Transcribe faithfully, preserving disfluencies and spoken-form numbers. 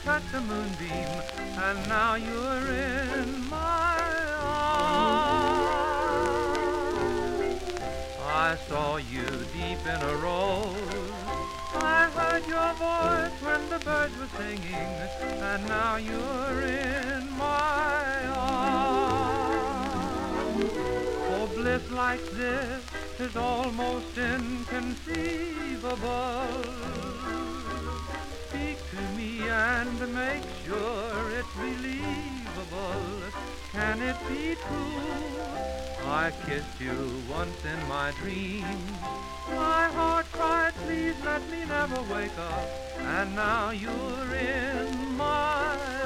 touched a moonbeam, and now you're in my arms. I saw you deep in a rose. I heard your voice when the birds were singing, and now you're in my arms. Oh, bliss like this is almost inconceivable. Speak to me and make sure it's believable. Can it be true? I kissed you once in my dreams. My heart cried, please let me never wake up. And now you're in my